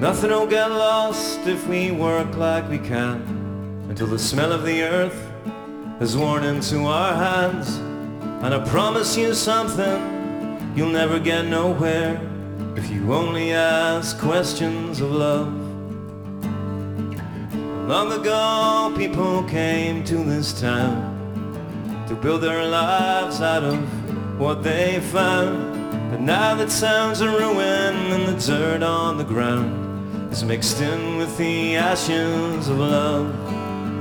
Nothing will get lost if we work like we can, until the smell of the earth is worn into our hands. And I promise you something, you'll never get nowhere if you only ask questions of love. Long ago people came to this town to build their lives out of what they found. But now that sounds a ruin and the dirt on the ground is mixed in with the ashes of love.